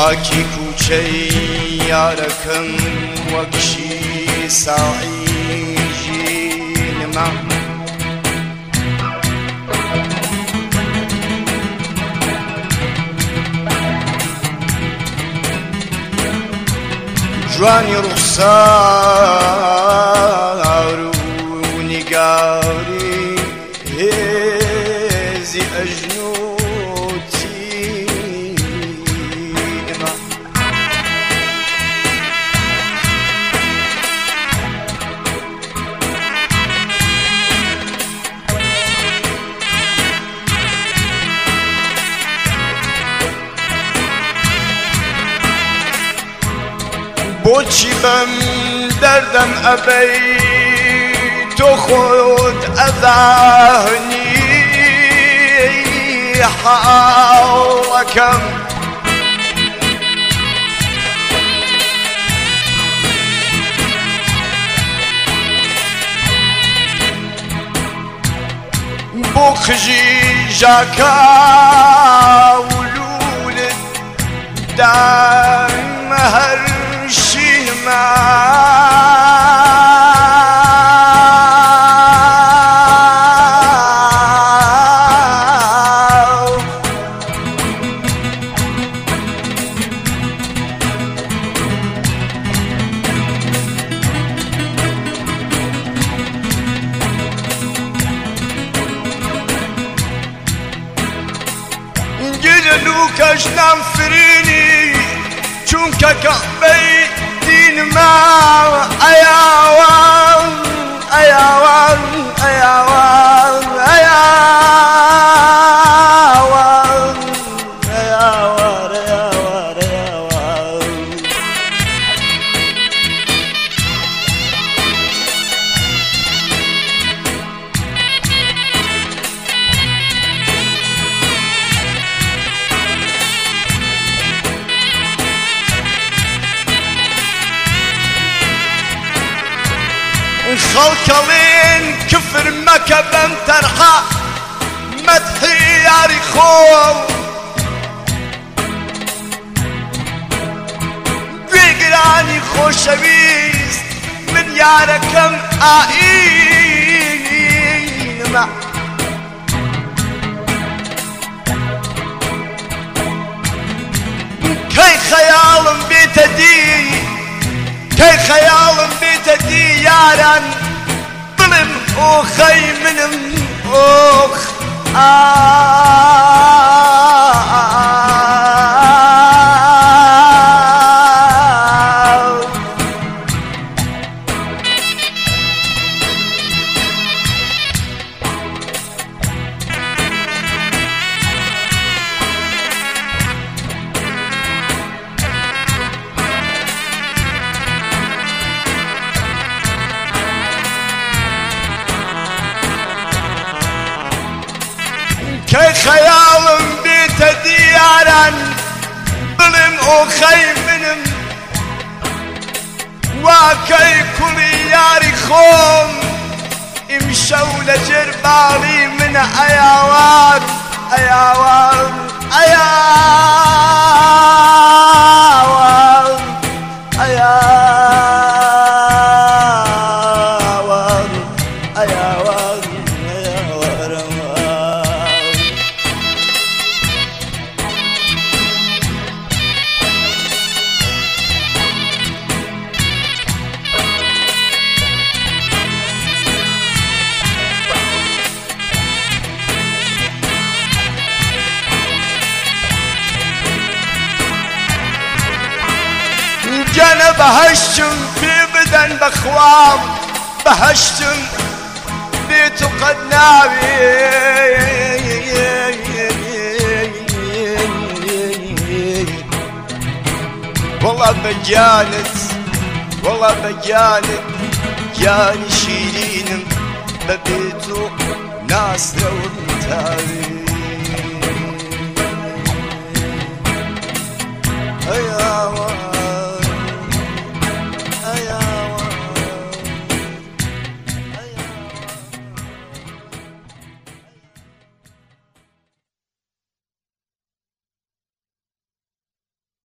خاکی کوچەی یارەکەم وەکشی ساعی ژینمە جوانی ڕوخسار و نیگاری هێزی ئەژنووتینمە بۆچی بەم دەردەم ئەبەی تۆ خۆت ئەزانی حاڵەکەم بۆ قژی ژاکا ولولت دامە هەر شینمە لوکەش نامفرینی چونکە کەعبەی دینمە ئەیاوان ئەیاوان ئەیاوان ئەیاوان ئەیاوان ئەیاوان ئەیاوان خەڵکەڵێن کفر مەکە بەم تەنها مەدحی یاری خۆم گوێگرانی خۆشەویست من یارەکەم ئایینمە کەی خەیاڵم بێتە دی کەی خەیاڵم بێتە دی یاران دڵم ئۆخەی منم ئۆخ کەی خەیاڵم بێتە دیاران دڵم ئۆخەی منم واکەی کوڵی یاری خۆم ئیمشەو لەژێر باڵی منە ئەیاوان ئەیاوان ئەیاوان ئەیاوان ئەیاوان جەنە بەهەشتم پێ بدەن بەخوام بەهەشتم بێت و قەت ناوێ وەڵا بەگیانت وەڵا بەگیانت گیانی شیرینم بەبێت و ناسرەوم تاوێ